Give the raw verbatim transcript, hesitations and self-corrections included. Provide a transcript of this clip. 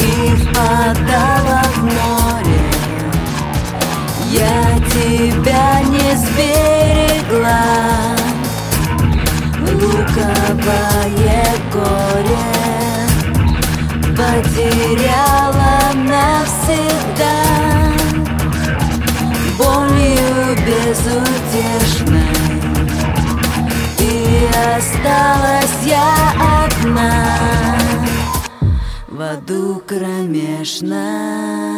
и впадала в море. Я тебя не сберегла, луковое горе потеряла навсегда. Болью безутешной, и осталась я одна в аду кромешной.